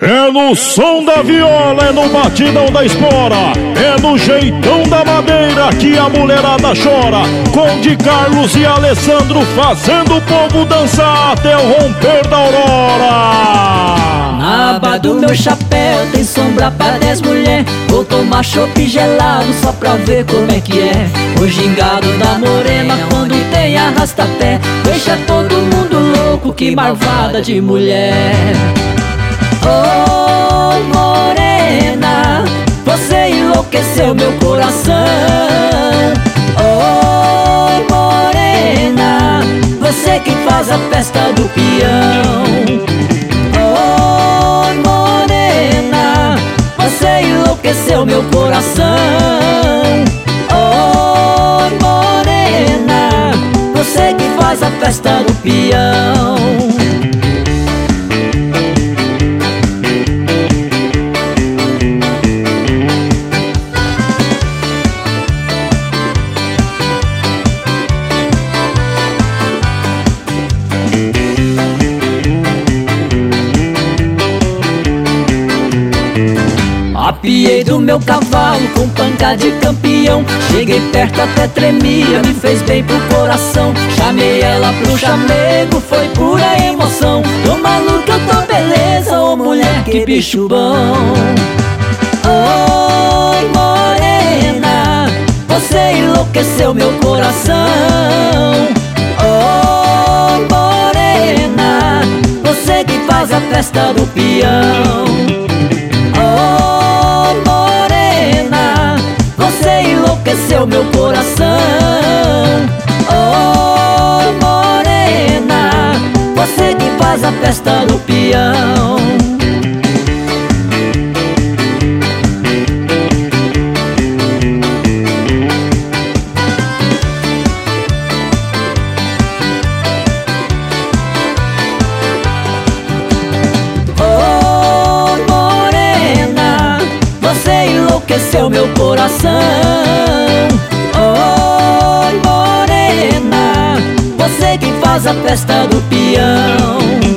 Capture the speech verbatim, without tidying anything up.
É no som da viola, é no batidão da espora, é no jeitão da madeira que a mulherada chora. Conde Carlos e Alessandro fazendo o povo dançar até o romper da aurora. Na aba do meu chapéu tem sombra pra dez mulher. Vou tomar chopp gelado só pra ver como é que é. O gingado da morena quando tem arrasta-pé deixa todo mundo louco, que marvada de mulher. Oh, morena, você enlouqueceu meu coração. Oh, morena, você que faz a festa do peão. Oh, morena, você enlouqueceu meu coração. Oh, morena, você que faz a festa do peão. Apiei do meu cavalo com panca de campeão. Cheguei perto até tremia, me fez bem pro coração. Chamei ela pro chamego, foi pura emoção. Tô maluco, eu tô beleza, ô mulher, que bicho bom. Oi, morena, você enlouqueceu meu coração. Oi, morena, você que faz a festa do peão. Enlouqueceu meu coração. Oh, morena, você que faz a festa do peão. Oh, morena, você enlouqueceu meu coração. Oi, morena, você que faz a festa do peão.